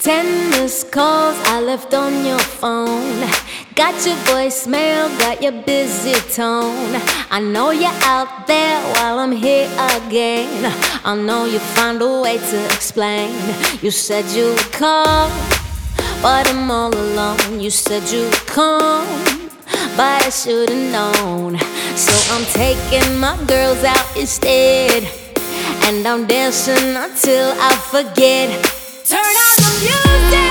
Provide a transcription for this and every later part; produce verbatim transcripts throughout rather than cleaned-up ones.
Ten missed calls I left on your phone. Got your voicemail, got your busy tone. I know you're out there while I'm here again. I know you found a way to explain. You said you would call, but I'm all alone. You said you would come, but I should've known. So I'm taking my girls out instead, and I'm dancing until I forget. Turn on the music.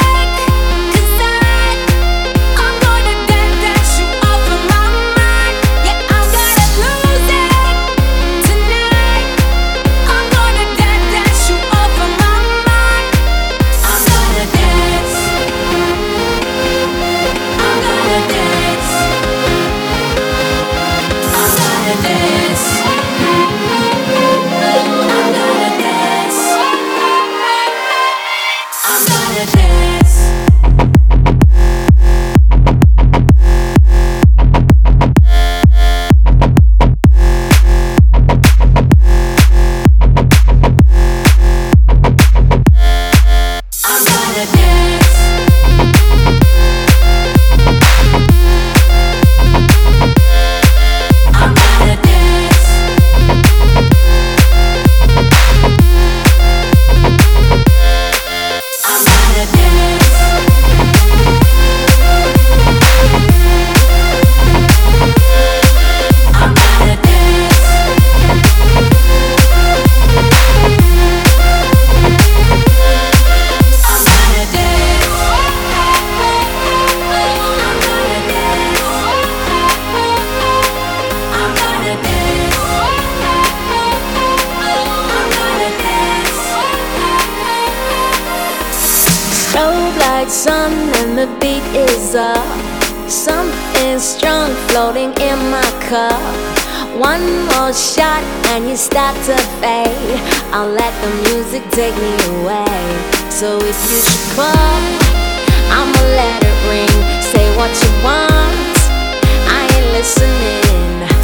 Strobe like sun and the beat is up. Something strong floating in my cup. One more shot and you start to fade. I'll let the music take me away. So if you should call, I'ma let it ring. Say what you want, I ain't listening.